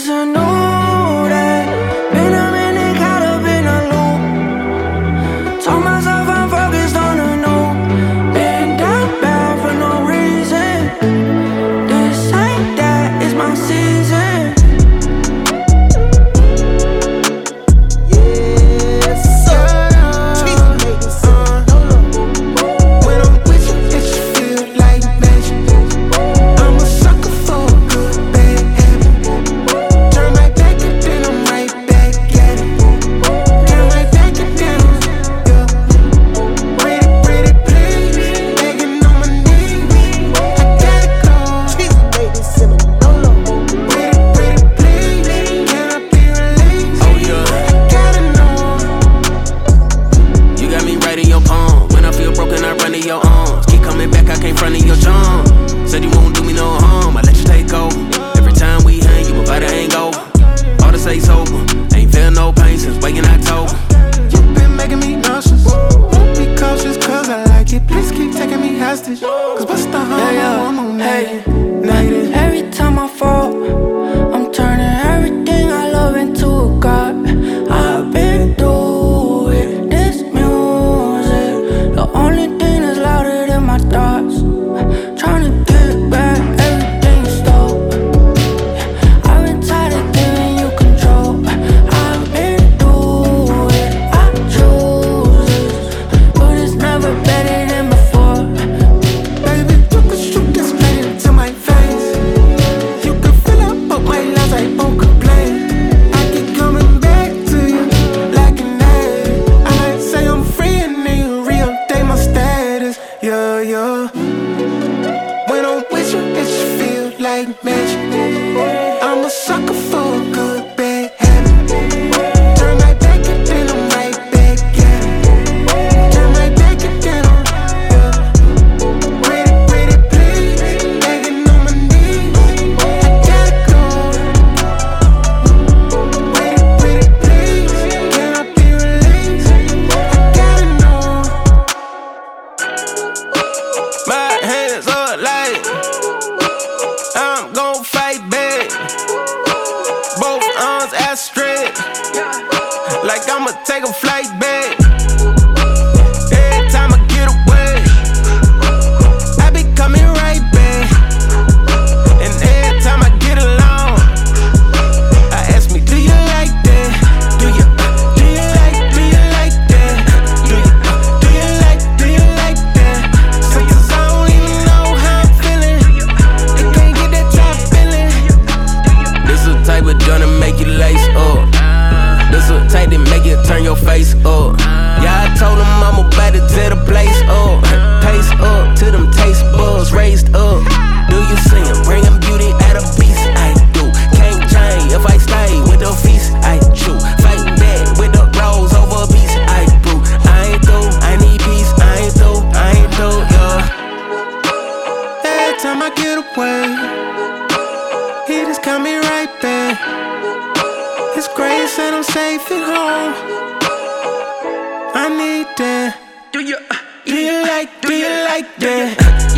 It's a new day. Been a minute, caught up in a loop. Told myself I'm focused on the new. Been down bad for no reason. This ain't that, it's my season. Yes, sir. When I'm with you, it should feel like magic. I'm a sucker for a good bad habit. Turn my back and then I'm right back at it. Turn my back and then I'm, yeah. Pretty please, begging on my knees. I gotta go. Pretty please, can I be released? Oh yeah, I gotta know. you got me right in your palm. When I feel broken, I run to your arms. Keep coming back, I can't front of your charm. Said you won't do me no harm, I let you take over. Every time we hang, you invite a hangover. All to say sober, ain't feel no pain since waking October. You've been making me nauseous. Won't be cautious, cause I like it. Please keep taking me hostage. Cause what's the harm? I'm on negative. Every time I fall, I'm turning everything I love into a god. I've been through it, this music. The only thing that's louder than my thoughts. Trying to get back, everything stopped. I've been tired of giving you control. I've been through it, I choose this. But it's never better than before. Baby, you can shoot this straight into my face. You can fill up both my lies, I won't complain. I keep coming back to you like an egg. I might say I'm free and then you re-update my status. Yeah. When I'm with you, it should feel like magic. I'm a sucker for a good bad habit. Turn my back and then I'm right back at it. Turn my back and then I'm, yeah. Pretty please, begging on my knees. I gotta go. Pretty please, can I be released? I gotta know. My hands up like I'm gon' fight back. Both arms out straight, like I'ma take a flight back. Every time I get away, I be coming right back. And every time I get along, I ask me, do you like that? Do you like that? Do you like that? Sometimes I don't even know how I'm feeling. They can't get that top feeling. This the type of joint to make you lace up. This the type that make you turn your face up. Yeah, I told them I'm about to tear the place up. Pace up to them taste buds raised up. Do you see 'em bringing beauty at a beast? I do. Can't change if I stay with the feast. I chew. Fight back with the rolls over a beast. I brew. I ain't through. I need peace. I ain't through. Yeah. Every time I get away, he just got me right back. His grace and I'm safe at home. I need that. Do you like that?